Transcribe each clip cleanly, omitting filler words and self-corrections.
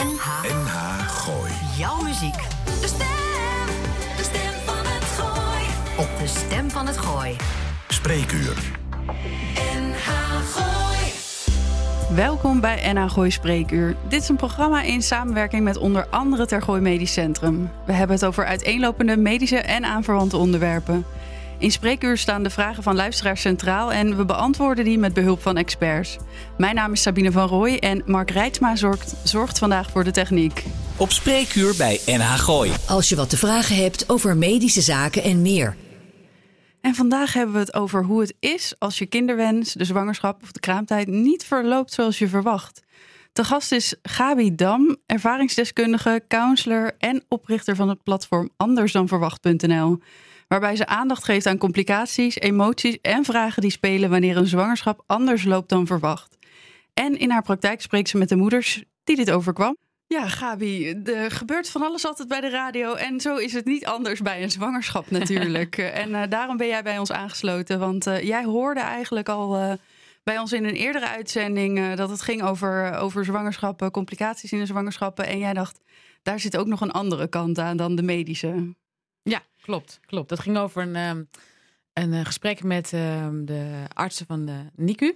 NH Gooi. Jouw muziek. De stem van het Gooi. Op de stem van het Gooi. Spreekuur. NH Gooi. Welkom bij NH Gooi Spreekuur. Dit is een programma in samenwerking met onder andere Tergooi Medisch Centrum. We hebben het over uiteenlopende medische en aanverwante onderwerpen. In Spreekuur staan de vragen van luisteraars centraal en we beantwoorden die met behulp van experts. Mijn naam is Sabine van Rooij en Mark Reitsma zorgt vandaag voor de techniek. Op Spreekuur bij NH Gooi. Als je wat te vragen hebt over medische zaken en meer. En vandaag hebben we het over hoe het is als je kinderwens, de zwangerschap of de kraamtijd niet verloopt zoals je verwacht. Te gast is Gabi Dam, ervaringsdeskundige, counselor en oprichter van het platform andersdanverwacht.nl. Waarbij ze aandacht geeft aan complicaties, emoties en vragen die spelen wanneer een zwangerschap anders loopt dan verwacht. En in haar praktijk spreekt ze met de moeders die dit overkwam. Ja, Gabi, er gebeurt van alles altijd bij de radio en zo is het niet anders bij een zwangerschap natuurlijk. En daarom ben jij bij ons aangesloten, want jij hoorde eigenlijk al bij ons in een eerdere uitzending dat het ging over zwangerschappen, complicaties in de zwangerschappen. En jij dacht, daar zit ook nog een andere kant aan dan de medische. Ja, klopt. Dat ging over een gesprek met de artsen van de NICU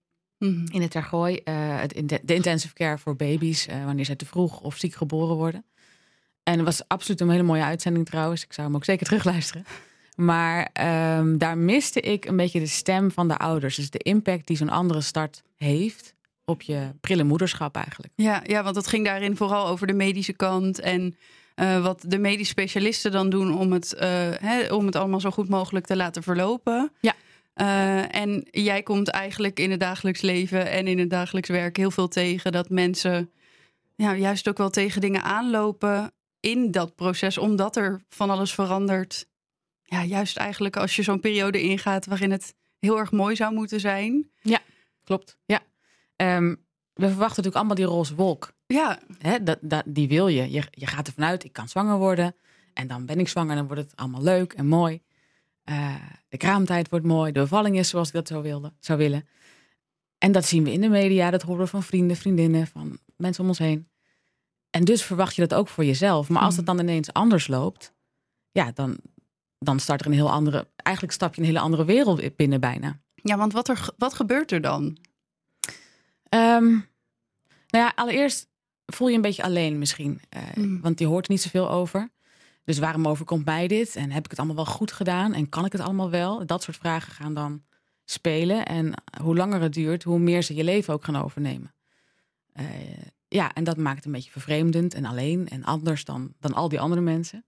in het Tergooi. De intensive care voor baby's wanneer zij te vroeg of ziek geboren worden. En het was absoluut een hele mooie uitzending trouwens. Ik zou hem ook zeker terugluisteren. Maar daar miste ik een beetje de stem van de ouders. Dus de impact die zo'n andere start heeft op je prille moederschap eigenlijk. Ja, want het ging daarin vooral over de medische kant en wat de medische specialisten dan doen om het allemaal zo goed mogelijk te laten verlopen. Ja. En jij komt eigenlijk in het dagelijks leven en in het dagelijks werk heel veel tegen dat mensen juist ook wel tegen dingen aanlopen in dat proces, omdat er van alles verandert. Ja, juist eigenlijk als je zo'n periode ingaat waarin het heel erg mooi zou moeten zijn. Ja, klopt. Ja. We verwachten natuurlijk allemaal die roze wolk. Ja. Die wil je. Je gaat ervan uit, ik kan zwanger worden. En dan ben ik zwanger en dan wordt het allemaal leuk en mooi. De kraamtijd wordt mooi. De bevalling is zoals ik dat zou willen. En dat zien we in de media. Dat horen we van vrienden, vriendinnen, van mensen om ons heen. En dus verwacht je dat ook voor jezelf. Maar als het dan ineens anders loopt, ja, dan start er een heel andere. Eigenlijk stap je een hele andere wereld binnen bijna. Ja, want wat gebeurt er dan? Allereerst voel je een beetje alleen misschien. Want je hoort er niet zoveel over. Dus waarom overkomt mij dit? En heb ik het allemaal wel goed gedaan? En kan ik het allemaal wel? Dat soort vragen gaan dan spelen. En hoe langer het duurt, hoe meer ze je leven ook gaan overnemen. En dat maakt het een beetje vervreemdend en alleen en anders dan al die andere mensen.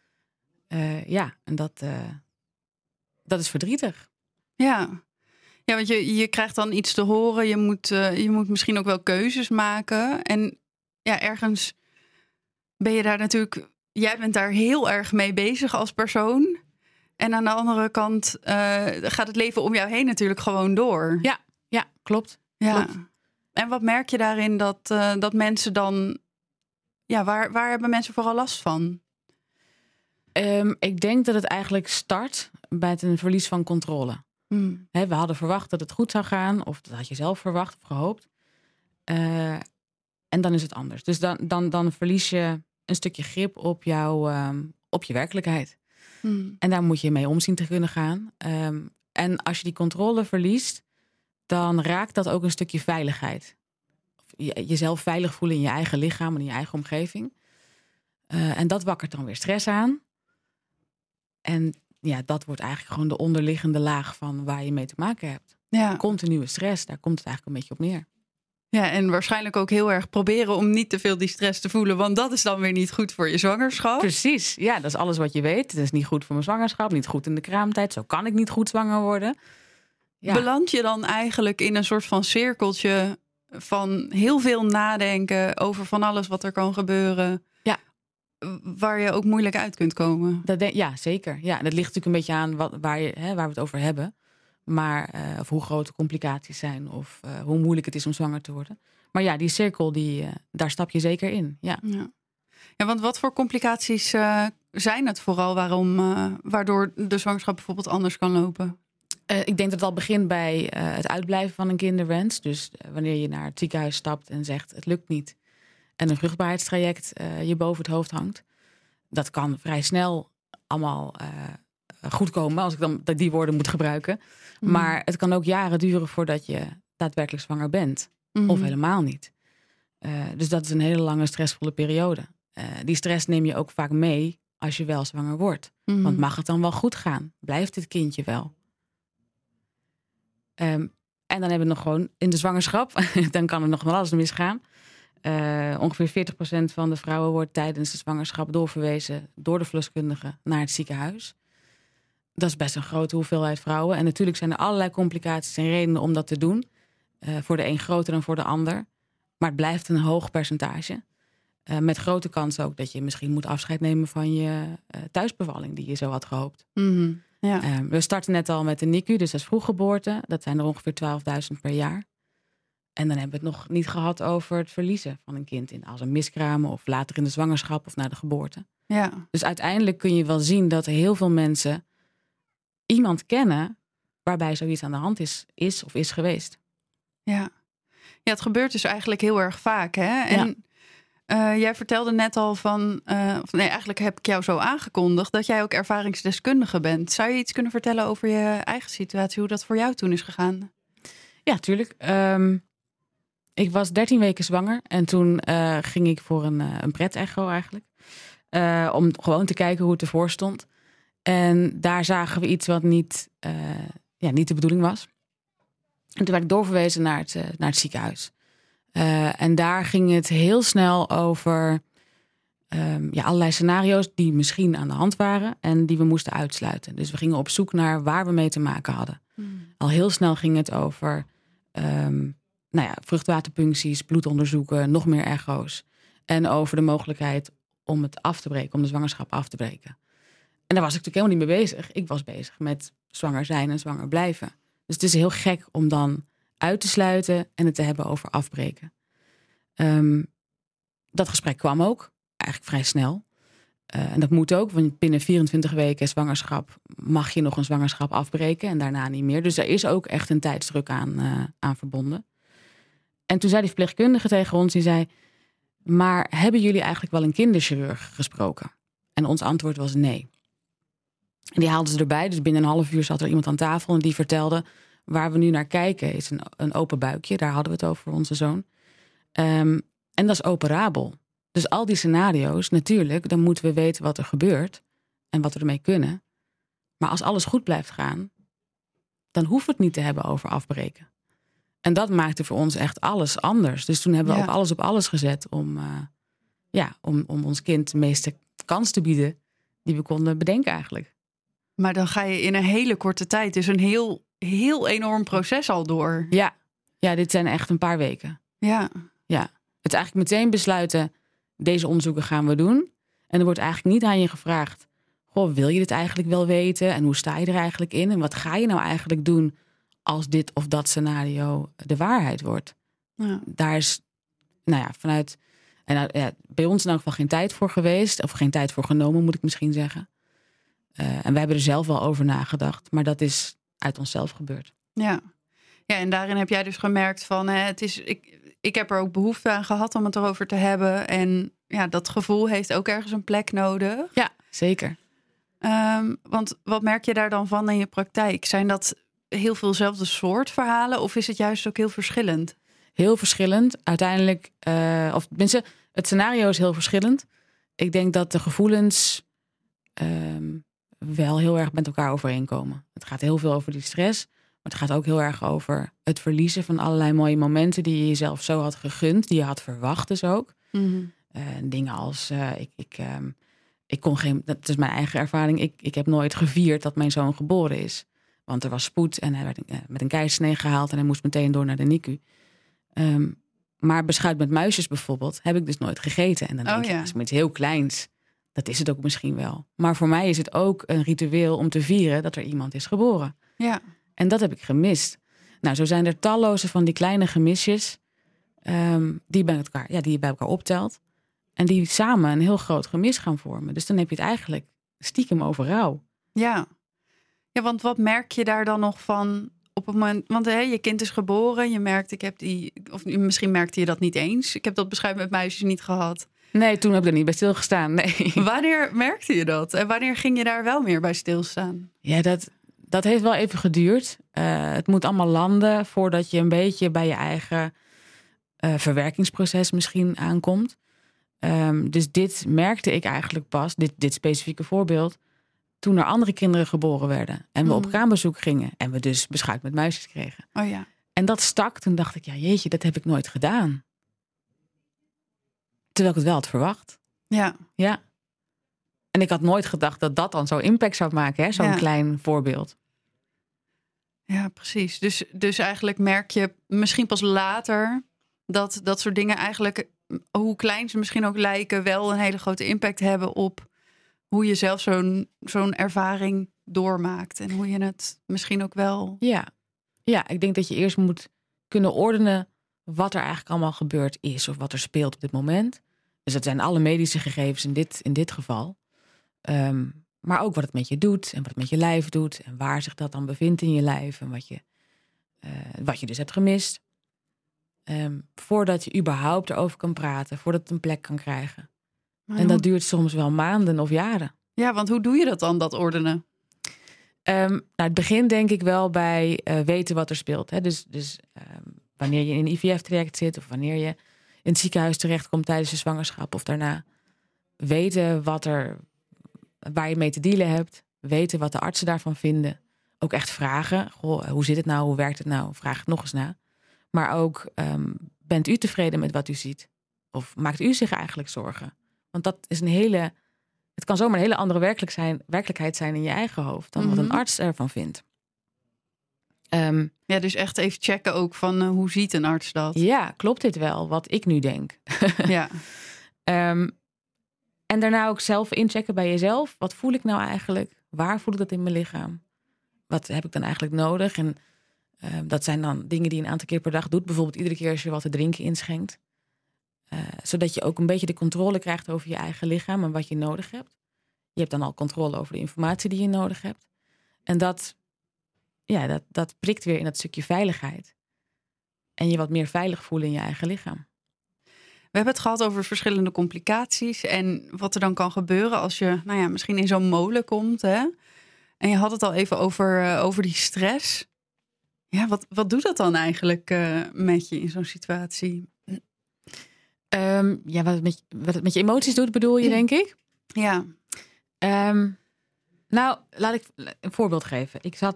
En dat is verdrietig. Ja, want je krijgt dan iets te horen. Je moet misschien ook wel keuzes maken. En ja, ergens ben je daar natuurlijk. Jij bent daar heel erg mee bezig als persoon. En aan de andere kant gaat het leven om jou heen natuurlijk gewoon door. Ja, klopt. Ja. Klopt. En wat merk je daarin dat mensen dan. Ja, waar hebben mensen vooral last van? Ik denk dat het eigenlijk start bij een verlies van controle. We hadden verwacht dat het goed zou gaan. Of dat had je zelf verwacht of gehoopt. En dan is het anders. Dus dan verlies je een stukje grip op op je werkelijkheid. En daar moet je mee om zien te kunnen gaan. En als je die controle verliest, dan raakt dat ook een stukje veiligheid. Jezelf veilig voelen in je eigen lichaam en in je eigen omgeving. En dat wakkert dan weer stress aan. En ja, dat wordt eigenlijk gewoon de onderliggende laag van waar je mee te maken hebt. Ja. Continue stress, daar komt het eigenlijk een beetje op neer. Ja, en waarschijnlijk ook heel erg proberen om niet te veel die stress te voelen. Want dat is dan weer niet goed voor je zwangerschap. Precies, ja, dat is alles wat je weet. Het is niet goed voor mijn zwangerschap, niet goed in de kraamtijd. Zo kan ik niet goed zwanger worden. Ja. Beland je dan eigenlijk in een soort van cirkeltje van heel veel nadenken over van alles wat er kan gebeuren. Ja. Waar je ook moeilijk uit kunt komen. Ja, zeker. Ja, dat ligt natuurlijk een beetje aan waar we het over hebben. Maar of hoe groot de complicaties zijn of hoe moeilijk het is om zwanger te worden. Maar ja, die cirkel, daar stap je zeker in. Ja, want wat voor complicaties zijn het vooral waardoor de zwangerschap bijvoorbeeld anders kan lopen? Ik denk dat het al begint bij het uitblijven van een kinderwens. Dus wanneer je naar het ziekenhuis stapt en zegt het lukt niet. en een vruchtbaarheidstraject je boven het hoofd hangt. Dat kan vrij snel allemaal goed komen, als ik dan die woorden moet gebruiken. Maar het kan ook jaren duren voordat je daadwerkelijk zwanger bent. Of helemaal niet. Dus dat is een hele lange stressvolle periode. Die stress neem je ook vaak mee als je wel zwanger wordt. Want mag het dan wel goed gaan? Blijft dit kindje wel? En dan hebben we nog gewoon in de zwangerschap. Dan kan er nog wel alles misgaan. Ongeveer 40% van de vrouwen wordt tijdens de zwangerschap doorverwezen door de verloskundige naar het ziekenhuis. Dat is best een grote hoeveelheid vrouwen. En natuurlijk zijn er allerlei complicaties en redenen om dat te doen. Voor de een groter dan voor de ander. Maar het blijft een hoog percentage. Met grote kans ook dat je misschien moet afscheid nemen van je thuisbevalling die je zo had gehoopt. Ja. We starten net al met de NICU, dus dat is vroeggeboorte. Dat zijn er ongeveer 12.000 per jaar. En dan hebben we het nog niet gehad over het verliezen van een kind. Als een miskraam of later in de zwangerschap of na de geboorte. Ja. Dus uiteindelijk kun je wel zien dat er heel veel mensen iemand kennen waarbij zoiets aan de hand is of is geweest. Ja, het gebeurt dus eigenlijk heel erg vaak. Hè? En jij vertelde net al eigenlijk heb ik jou zo aangekondigd dat jij ook ervaringsdeskundige bent. Zou je iets kunnen vertellen over je eigen situatie, hoe dat voor jou toen is gegaan? Ja, tuurlijk. Ik was 13 weken zwanger en toen ging ik voor een pret-echo eigenlijk. Om gewoon te kijken hoe het ervoor stond. En daar zagen we iets wat niet de bedoeling was. En toen werd ik doorverwezen naar het ziekenhuis. En daar ging het heel snel over allerlei scenario's die misschien aan de hand waren en die we moesten uitsluiten. Dus we gingen op zoek naar waar we mee te maken hadden. Al heel snel ging het over vruchtwaterpuncties, bloedonderzoeken, nog meer echo's. En over de mogelijkheid om het af te breken, om de zwangerschap af te breken. En daar was ik natuurlijk helemaal niet mee bezig. Ik was bezig met zwanger zijn en zwanger blijven. Dus het is heel gek om dan uit te sluiten en het te hebben over afbreken. Dat gesprek kwam ook, eigenlijk vrij snel. En dat moet ook, want binnen 24 weken zwangerschap mag je nog een zwangerschap afbreken en daarna niet meer. Dus er is ook echt een tijdsdruk aan verbonden. En toen zei die verpleegkundige tegen ons, die zei, maar hebben jullie eigenlijk wel een kinderchirurg gesproken? En ons antwoord was nee. En die haalden ze erbij, dus binnen een half uur zat er iemand aan tafel en die vertelde, waar we nu naar kijken is een open buikje. Daar hadden we het over voor onze zoon. En dat is operabel. Dus al die scenario's, natuurlijk, dan moeten we weten wat er gebeurt en wat we ermee kunnen. Maar als alles goed blijft gaan, dan hoeven we het niet te hebben over afbreken. En dat maakte voor ons echt alles anders. Dus toen hebben we ook alles op alles gezet om ons kind de meeste kans te bieden die we konden bedenken eigenlijk. Maar dan ga je in een hele korte tijd, dus een heel enorm proces al door. Ja, dit zijn echt een paar weken. Ja. Het eigenlijk meteen besluiten, deze onderzoeken gaan we doen. En er wordt eigenlijk niet aan je gevraagd, goh, wil je dit eigenlijk wel weten? En hoe sta je er eigenlijk in? En wat ga je nou eigenlijk doen als dit of dat scenario de waarheid wordt? Ja. Daar is, vanuit... bij ons in elk geval geen tijd voor geweest. Of geen tijd voor genomen, moet ik misschien zeggen. En we hebben er zelf wel over nagedacht. Maar dat is uit onszelf gebeurd. Ja, en daarin heb jij dus gemerkt van... Ik heb er ook behoefte aan gehad om het erover te hebben. En dat gevoel heeft ook ergens een plek nodig. Ja, zeker. Want wat merk je daar dan van in je praktijk? Zijn dat heel veel zelfde soort verhalen? Of is het juist ook heel verschillend? Heel verschillend. Uiteindelijk, of tenminste, het scenario is heel verschillend. Ik denk dat de gevoelens wel heel erg met elkaar overeenkomen. Het gaat heel veel over die stress. Maar het gaat ook heel erg over het verliezen van allerlei mooie momenten die je jezelf zo had gegund. Die je had verwacht dus ook. Mm-hmm. Dingen als, ik kon geen, dat is mijn eigen ervaring. Ik heb nooit gevierd dat mijn zoon geboren is. Want er was spoed en hij werd met een keizersnee gehaald. En hij moest meteen door naar de NICU. Maar beschuit met muisjes bijvoorbeeld heb ik dus nooit gegeten. En dan denk ik, dat is iets heel kleins. Dat is het ook misschien wel. Maar voor mij is het ook een ritueel om te vieren dat er iemand is geboren. Ja. En dat heb ik gemist. Nou, zo zijn er talloze van die kleine gemisjes die je bij elkaar optelt. En die samen een heel groot gemis gaan vormen. Dus dan heb je het eigenlijk stiekem over rouw. Ja, want wat merk je daar dan nog van op het moment, want je kind is geboren, je merkt, of misschien merkte je dat niet eens. Ik heb dat beschuit met muisjes niet gehad. Nee, toen heb ik er niet bij stilgestaan, nee. Wanneer merkte je dat? En wanneer ging je daar wel meer bij stilstaan? Ja, dat heeft wel even geduurd. Het moet allemaal landen voordat je een beetje bij je eigen verwerkingsproces misschien aankomt. Dus dit merkte ik eigenlijk pas, dit specifieke voorbeeld, toen er andere kinderen geboren werden. En we op kraambezoek gingen. En we dus beschuit met muisjes kregen. Oh ja. En dat stak. Toen dacht ik, ja jeetje, dat heb ik nooit gedaan. Terwijl ik het wel had verwacht. Ja. Ja. En ik had nooit gedacht dat dat dan zo'n impact zou maken. Hè? Zo'n klein voorbeeld. Ja, precies. Dus eigenlijk merk je misschien pas later dat soort dingen eigenlijk, hoe klein ze misschien ook lijken, wel een hele grote impact hebben op hoe je zelf zo'n ervaring doormaakt. En hoe je het misschien ook wel... Ja, ik denk dat je eerst moet kunnen ordenen wat er eigenlijk allemaal gebeurd is. Of wat er speelt op dit moment. Dus dat zijn alle medische gegevens in dit geval. Maar ook wat het met je doet. En wat het met je lijf doet. En waar zich dat dan bevindt in je lijf. En wat je dus hebt gemist. Voordat je überhaupt erover kan praten. Voordat het een plek kan krijgen. En dat duurt soms wel maanden of jaren. Ja, want hoe doe je dat dan, dat ordenen? Het begin denk ik wel bij weten wat er speelt. Hè? Dus wanneer je in een IVF-traject zit... of wanneer je in het ziekenhuis terechtkomt tijdens je zwangerschap of daarna. Weten waar je mee te dealen hebt. Weten wat de artsen daarvan vinden. Ook echt vragen. Goh, hoe zit het nou? Hoe werkt het nou? Vraag het nog eens na. Maar ook, bent u tevreden met wat u ziet? Of maakt u zich eigenlijk zorgen? Want dat is het kan zomaar een hele andere werkelijkheid zijn in je eigen hoofd dan wat een arts ervan vindt. Dus echt even checken ook van hoe ziet een arts dat? Ja, klopt dit wel, wat ik nu denk? Ja. En daarna ook zelf inchecken bij jezelf. Wat voel ik nou eigenlijk? Waar voel ik dat in mijn lichaam? Wat heb ik dan eigenlijk nodig? En dat zijn dan dingen die je een aantal keer per dag doet. Bijvoorbeeld iedere keer als je wat te drinken inschenkt. Zodat je ook een beetje de controle krijgt over je eigen lichaam en wat je nodig hebt. Je hebt dan al controle over de informatie die je nodig hebt. En dat prikt weer in dat stukje veiligheid. En je wat meer veilig voelen in je eigen lichaam. We hebben het gehad over verschillende complicaties en wat er dan kan gebeuren als je misschien in zo'n molen komt. Hè? En je had het al even over die stress. Ja, wat doet dat dan eigenlijk met je in zo'n situatie? Wat het met je emoties doet, bedoel je, denk ik? Ja. Laat ik een voorbeeld geven.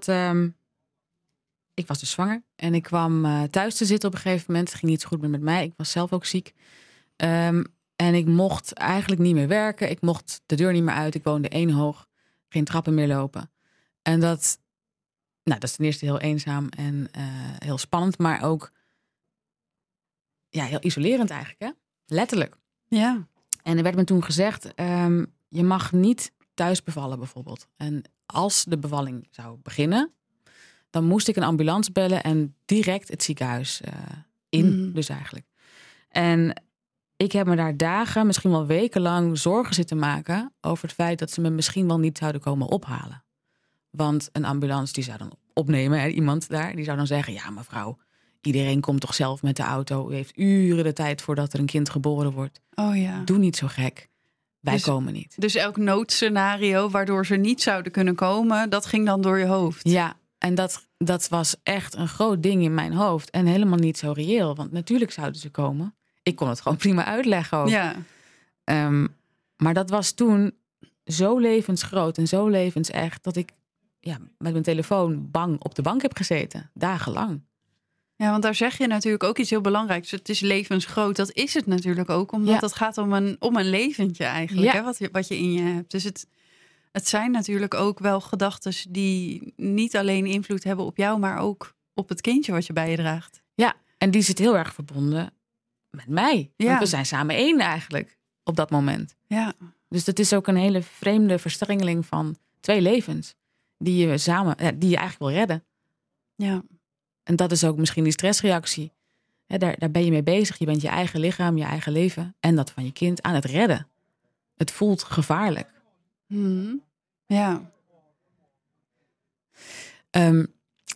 Ik was dus zwanger en ik kwam thuis te zitten op een gegeven moment. Het ging niet zo goed meer met mij. Ik was zelf ook ziek. En ik mocht eigenlijk niet meer werken. Ik mocht de deur niet meer uit. Ik woonde 1 hoog. Geen trappen meer lopen. En dat is ten eerste heel eenzaam en heel spannend. Maar ook heel isolerend eigenlijk, hè? Letterlijk. Ja. En er werd me toen gezegd, je mag niet thuis bevallen bijvoorbeeld. En als de bevalling zou beginnen, dan moest ik een ambulance bellen en direct het ziekenhuis in, dus eigenlijk. En ik heb me daar dagen, misschien wel wekenlang zorgen zitten maken over het feit dat ze me misschien wel niet zouden komen ophalen. Want een ambulance die zou dan opnemen, hè, iemand daar, die zou dan zeggen, ja mevrouw, iedereen komt toch zelf met de auto. U heeft uren de tijd voordat er een kind geboren wordt. Oh ja. Doe niet zo gek. Wij komen niet. Dus elk noodscenario waardoor ze niet zouden kunnen komen, dat ging dan door je hoofd. Ja, en dat was echt een groot ding in mijn hoofd. En helemaal niet zo reëel. Want natuurlijk zouden ze komen. Ik kon het gewoon prima uitleggen ook. Ja. Maar dat was toen zo levensgroot en zo levensecht dat ik met mijn telefoon bang op de bank heb gezeten. Dagenlang. Ja, want daar zeg je natuurlijk ook iets heel belangrijks. Het is levensgroot. Dat is het natuurlijk ook. Omdat het gaat om een leventje eigenlijk. Ja. Hè, wat je in je hebt. Dus het zijn natuurlijk ook wel gedachten die niet alleen invloed hebben op jou, maar ook op het kindje wat je bij je draagt. Ja, en die zit heel erg verbonden met mij. Ja. Want we zijn samen één eigenlijk op dat moment. Ja. Dus dat is ook een hele vreemde verstrengeling van 2 levens. Die je eigenlijk wil redden. Ja. En dat is ook misschien die stressreactie. Ja, daar ben je mee bezig. Je bent je eigen lichaam, je eigen leven en dat van je kind aan het redden. Het voelt gevaarlijk. Ja.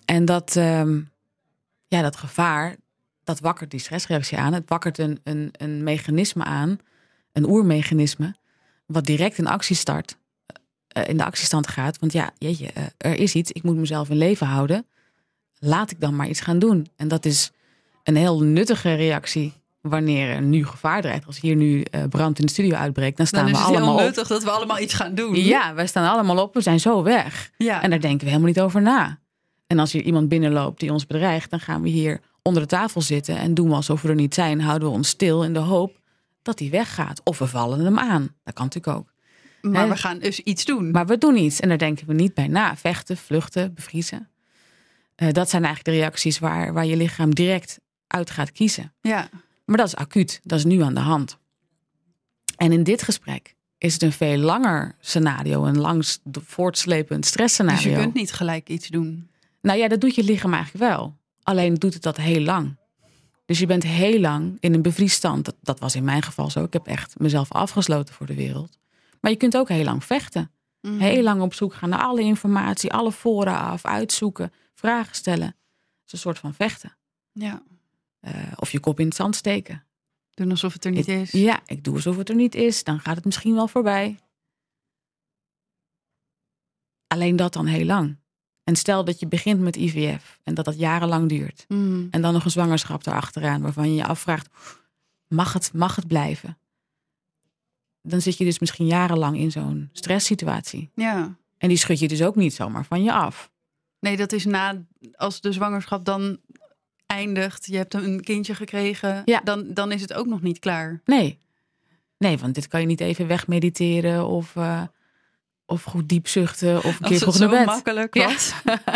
En dat gevaar, dat wakkert die stressreactie aan. Het wakkert een mechanisme aan, een oermechanisme, wat direct in de actiestand gaat. Want er is iets, ik moet mezelf in leven houden. Laat ik dan maar iets gaan doen. En dat is een heel nuttige reactie wanneer er nu gevaar dreigt. Als hier nu brand in de studio uitbreekt, dan staan we allemaal op. Dan is het heel nuttig dat we allemaal iets gaan doen. Ja, wij staan allemaal op, we zijn zo weg. Ja. En daar denken we helemaal niet over na. En als hier iemand binnenloopt die ons bedreigt, dan gaan we hier onder de tafel zitten en doen we alsof we er niet zijn. Houden we ons stil in de hoop dat hij weggaat. Of we vallen hem aan. Dat kan natuurlijk ook. Maar we gaan dus iets doen. Maar we doen iets en daar denken we niet bij na. Vechten, vluchten, bevriezen. Dat zijn eigenlijk de reacties waar je lichaam direct uit gaat kiezen. Ja. Maar dat is acuut. Dat is nu aan de hand. En in dit gesprek is het een veel langer scenario. Een langs voortslepend stressscenario. Dus je kunt niet gelijk iets doen. Nou ja, dat doet je lichaam eigenlijk wel. Alleen doet het dat heel lang. Dus je bent heel lang in een bevriesstand. Dat was in mijn geval zo. Ik heb echt mezelf afgesloten voor de wereld. Maar je kunt ook heel lang vechten. Heel lang op zoek gaan naar alle informatie, alle fora af, uitzoeken, vragen stellen. Het is een soort van vechten. Ja. Of je kop in het zand steken. Doen alsof het er niet is. Ja, ik doe alsof het er niet is. Dan gaat het misschien wel voorbij. Alleen dat dan heel lang. En stel dat je begint met IVF en dat jarenlang duurt. En dan nog een zwangerschap erachteraan waarvan je je afvraagt, mag het blijven? Dan zit je dus misschien jarenlang in zo'n stresssituatie. Ja. En die schud je dus ook niet zomaar van je af. Nee, dat is als de zwangerschap dan eindigt, je hebt een kindje gekregen, dan is het ook nog niet klaar. Nee, want dit kan je niet even wegmediteren of goed diep zuchten of een keer vroeg naar bed. Als het zo makkelijk was.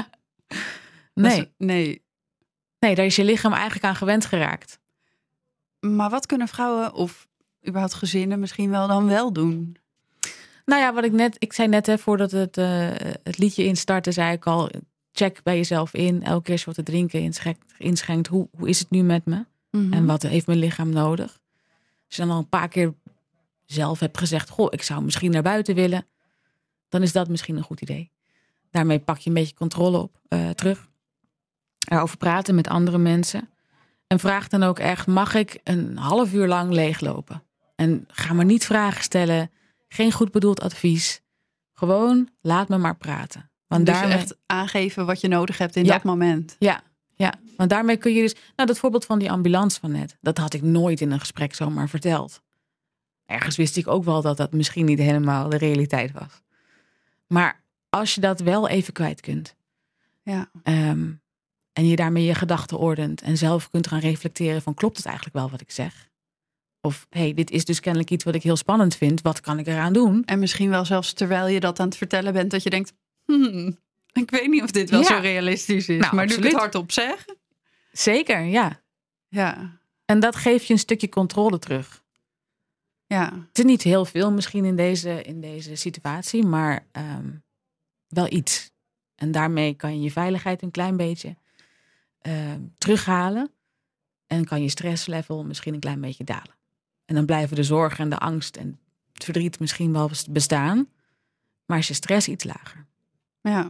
Nee, daar is je lichaam eigenlijk aan gewend geraakt. Maar wat kunnen vrouwen of überhaupt gezinnen misschien dan wel doen? Nou ja, ik zei net, voordat het liedje instartte, zei ik al, check bij jezelf in. Elke keer als je wat te drinken inschenkt, hoe is het nu met me? En wat heeft mijn lichaam nodig? Als je dan al een paar keer zelf hebt gezegd, ik zou misschien naar buiten willen, dan is dat misschien een goed idee. Daarmee pak je een beetje controle terug. Erover praten met andere mensen. En vraag dan ook echt, mag ik een half uur lang leeglopen? En ga maar niet vragen stellen. Geen goed bedoeld advies. Gewoon, laat me maar praten. Want dus echt aangeven wat je nodig hebt in dat moment. Ja, want daarmee kun je dus... Nou, dat voorbeeld van die ambulance van net, dat had ik nooit in een gesprek zomaar verteld. Ergens wist ik ook wel dat dat misschien niet helemaal de realiteit was. Maar als je dat wel even kwijt kunt. Ja. En je daarmee je gedachten ordent en zelf kunt gaan reflecteren van, klopt het eigenlijk wel wat ik zeg? Of, dit is dus kennelijk iets wat ik heel spannend vind. Wat kan ik eraan doen? En misschien wel zelfs terwijl je dat aan het vertellen bent, dat je denkt, ik weet niet of dit wel zo realistisch is. Nou, maar absoluut. nu ik het hardop zeg. Zeker, ja. En dat geeft je een stukje controle terug. Ja. Het is niet heel veel misschien in deze situatie, maar wel iets. En daarmee kan je je veiligheid een klein beetje terughalen. En kan je stresslevel misschien een klein beetje dalen. En dan blijven de zorg en de angst en het verdriet misschien wel bestaan. Maar is je stress iets lager. Ja.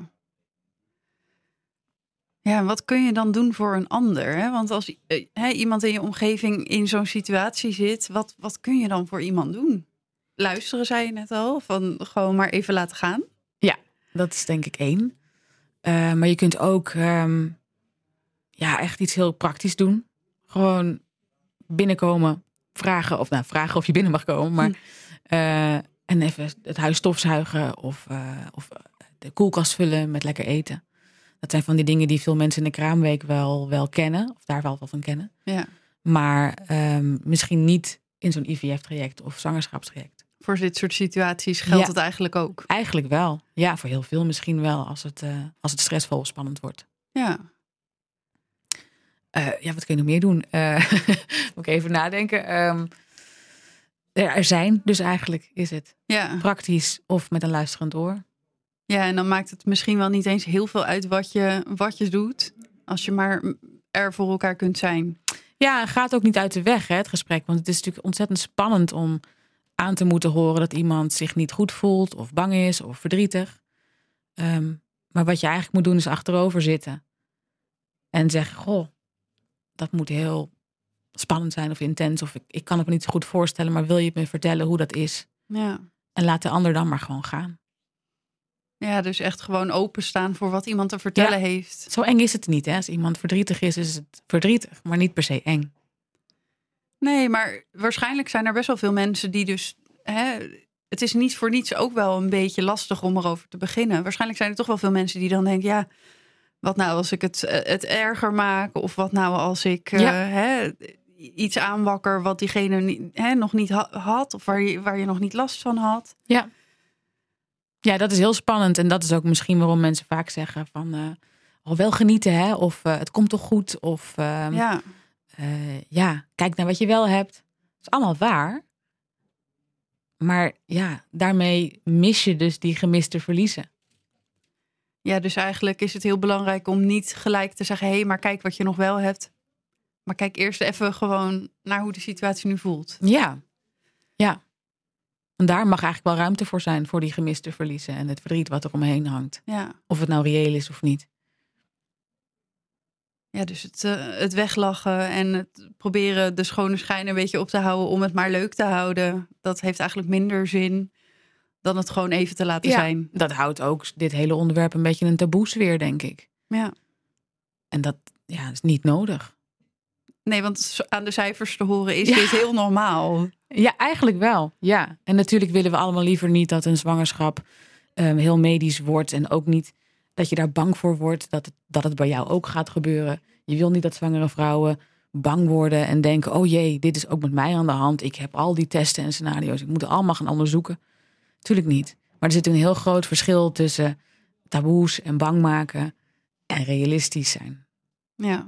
Ja, en wat kun je dan doen voor een ander? Hè? Want als iemand in je omgeving in zo'n situatie zit, wat kun je dan voor iemand doen? Luisteren, zei je net al, van gewoon maar even laten gaan? Ja, dat is denk ik 1. Maar je kunt ook echt iets heel praktisch doen. Gewoon binnenkomen, vragen of je binnen mag komen. Maar, en even het huis stofzuigen of de koelkast vullen met lekker eten. Dat zijn van die dingen die veel mensen in de kraamweek wel kennen. Of daar wel van kennen. Ja. Maar misschien niet in zo'n IVF-traject of zwangerschapstraject. Voor dit soort situaties geldt het eigenlijk ook? Eigenlijk wel. Ja, voor heel veel misschien wel als het stressvol of spannend wordt. Ja. Wat kun je nog meer doen? Moet ik even nadenken. Er zijn dus eigenlijk, is het praktisch of met een luisterend oor. Ja, en dan maakt het misschien wel niet eens heel veel uit wat je doet. Als je maar er voor elkaar kunt zijn. Ja, gaat ook niet uit de weg, het gesprek. Want het is natuurlijk ontzettend spannend om aan te moeten horen dat iemand zich niet goed voelt of bang is of verdrietig. Maar wat je eigenlijk moet doen is achterover zitten. En zeggen, goh, dat moet heel spannend zijn of intens. Of ik kan het me niet zo goed voorstellen, maar wil je me vertellen hoe dat is? Ja. En laat de ander dan maar gewoon gaan. Ja, dus echt gewoon openstaan voor wat iemand te vertellen heeft. Zo eng is het niet. Hè? Als iemand verdrietig is het verdrietig, maar niet per se eng. Nee, maar waarschijnlijk zijn er best wel veel mensen die dus... het is niet voor niets ook wel een beetje lastig om erover te beginnen. Waarschijnlijk zijn er toch wel veel mensen die dan denken... ja, wat nou als ik het erger maak? Of wat nou als ik iets aanwakker wat diegene nog niet had? Of waar je nog niet last van had? Ja. Ja, dat is heel spannend. En dat is ook misschien waarom mensen vaak zeggen van... wel genieten, hè? Of het komt toch goed? Of kijk naar wat je wel hebt. Dat is allemaal waar. Maar ja, daarmee mis je dus die gemiste verliezen. Ja, dus eigenlijk is het heel belangrijk om niet gelijk te zeggen... hé, maar kijk wat je nog wel hebt. Maar kijk eerst even gewoon naar hoe de situatie nu voelt. Ja. En daar mag eigenlijk wel ruimte voor zijn... voor die gemiste verliezen en het verdriet wat er omheen hangt. Ja. Of het nou reëel is of niet. Ja, dus het weglachen en het proberen de schone schijn een beetje op te houden... om het maar leuk te houden. Dat heeft eigenlijk minder zin dan het gewoon even te laten zijn. Dat houdt ook dit hele onderwerp een beetje een taboesfeer, denk ik. Ja. En dat is niet nodig. Nee, want aan de cijfers te horen is dit heel normaal. Ja, eigenlijk wel. Ja. En natuurlijk willen we allemaal liever niet dat een zwangerschap heel medisch wordt. En ook niet dat je daar bang voor wordt dat het bij jou ook gaat gebeuren. Je wil niet dat zwangere vrouwen bang worden en denken... oh jee, dit is ook met mij aan de hand. Ik heb al die testen en scenario's. Ik moet het allemaal gaan onderzoeken. Tuurlijk niet. Maar er zit een heel groot verschil tussen taboes en bang maken... en realistisch zijn. Ja.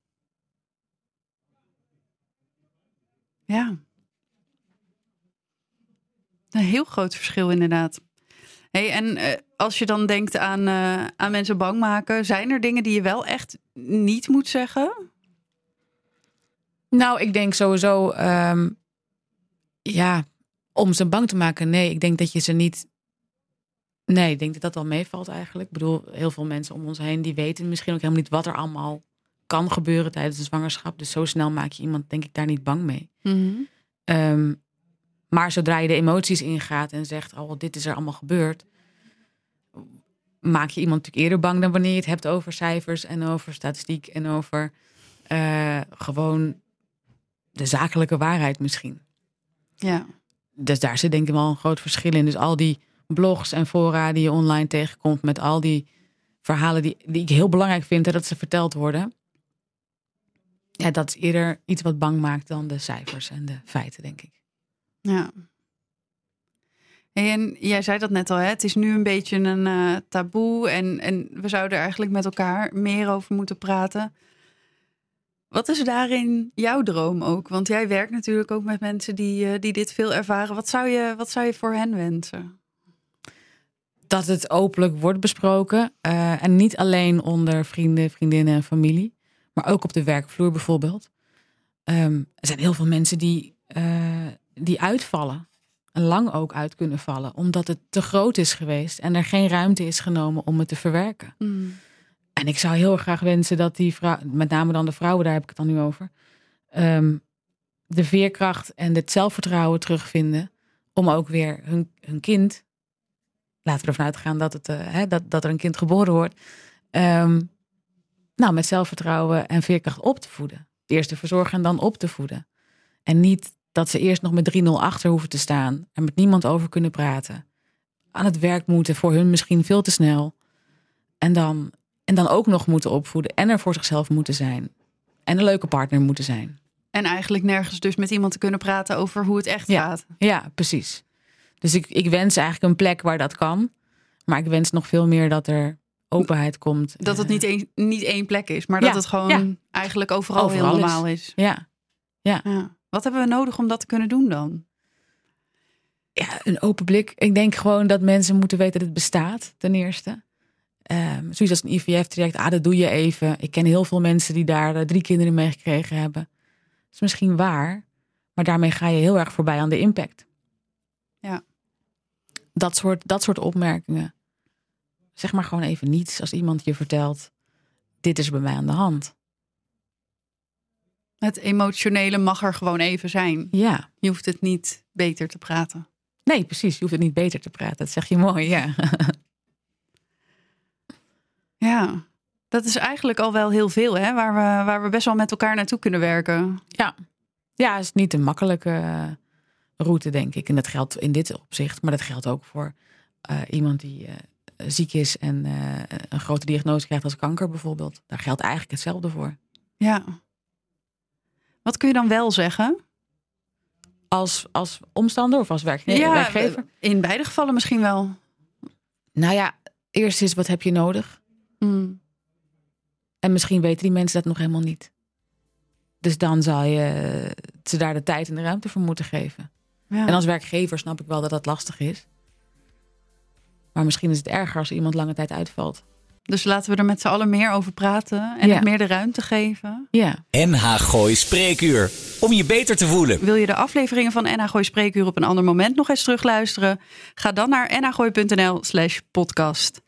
Ja. Een heel groot verschil inderdaad. Hey, en als je dan denkt aan mensen bang maken... zijn er dingen die je wel echt niet moet zeggen? Nou, ik denk sowieso... om ze bang te maken, nee. Ik denk dat je ze niet... Nee, ik denk dat dat wel meevalt eigenlijk. Ik bedoel, heel veel mensen om ons heen... die weten misschien ook helemaal niet wat er allemaal kan gebeuren... tijdens de zwangerschap. Dus zo snel maak je iemand, denk ik, daar niet bang mee. Mm-hmm. Maar zodra je de emoties ingaat en zegt... oh, dit is er allemaal gebeurd... maak je iemand natuurlijk eerder bang... dan wanneer je het hebt over cijfers en over statistiek... en over gewoon de zakelijke waarheid misschien. Ja. Dus daar zit denk ik wel een groot verschil in. Dus al die blogs en fora die je online tegenkomt... met al die verhalen die ik heel belangrijk vind... dat ze verteld worden... ja, dat is eerder iets wat bang maakt... dan de cijfers en de feiten, denk ik. Ja. Hey, en jij zei dat net al, hè? Het is nu een beetje een taboe... en we zouden er eigenlijk met elkaar meer over moeten praten. Wat is daarin jouw droom ook? Want jij werkt natuurlijk ook met mensen die dit veel ervaren. Wat zou je voor hen wensen? Dat het openlijk wordt besproken. En niet alleen onder vrienden, vriendinnen en familie. Maar ook op de werkvloer bijvoorbeeld. Er zijn heel veel mensen die uitvallen. En lang ook uit kunnen vallen. Omdat het te groot is geweest. En er geen ruimte is genomen om het te verwerken. Mm. En ik zou heel graag wensen dat die vrouw, met name dan de vrouwen, daar heb ik het dan nu over. De veerkracht en het zelfvertrouwen terugvinden. Om ook weer hun kind. Laten we ervan uitgaan dat er een kind geboren wordt. Met zelfvertrouwen en veerkracht op te voeden. Eerst te verzorgen en dan op te voeden. En niet dat ze eerst nog met 3-0 achter hoeven te staan. En met niemand over kunnen praten. Aan het werk moeten, voor hun misschien veel te snel. En dan ook nog moeten opvoeden. En er voor zichzelf moeten zijn. En een leuke partner moeten zijn. En eigenlijk nergens dus met iemand te kunnen praten over hoe het echt gaat. Ja, precies. Dus ik wens eigenlijk een plek waar dat kan. Maar ik wens nog veel meer dat er openheid komt. Dat het niet één plek is, maar dat het gewoon eigenlijk overal heel normaal is. Ja. Wat hebben we nodig om dat te kunnen doen dan? Ja, een open blik. Ik denk gewoon dat mensen moeten weten dat het bestaat, ten eerste. Zoiets als een IVF-traject, dat doe je even. Ik ken heel veel mensen die daar 3 kinderen mee gekregen hebben. Dat is misschien waar, maar daarmee ga je heel erg voorbij aan de impact. Ja. Dat soort opmerkingen. Zeg maar gewoon even niets als iemand je vertelt... dit is bij mij aan de hand. Het emotionele mag er gewoon even zijn. Ja. Je hoeft het niet beter te praten. Nee, precies. Je hoeft het niet beter te praten. Dat zeg je mooi, ja. Ja, dat is eigenlijk al wel heel veel, hè? Waar we best wel met elkaar naartoe kunnen werken. Ja, het is niet een makkelijke route, denk ik. En dat geldt in dit opzicht. Maar dat geldt ook voor iemand die ziek is en een grote diagnose krijgt als kanker bijvoorbeeld. Daar geldt eigenlijk hetzelfde voor. Ja. Wat kun je dan wel zeggen? Als omstander of als werkgever? In beide gevallen misschien wel. Nou ja, eerst is wat heb je nodig? En misschien weten die mensen dat nog helemaal niet. Dus dan zal je ze daar de tijd en de ruimte voor moeten geven. Ja. En als werkgever snap ik wel dat dat lastig is. Maar misschien is het erger als iemand lange tijd uitvalt. Dus laten we er met z'n allen meer over praten. En het meer de ruimte geven. Ja. NH Gooi Spreekuur. Om je beter te voelen. Wil je de afleveringen van NH Gooi Spreekuur op een ander moment nog eens terugluisteren? Ga dan naar nhgooi.nl/podcast.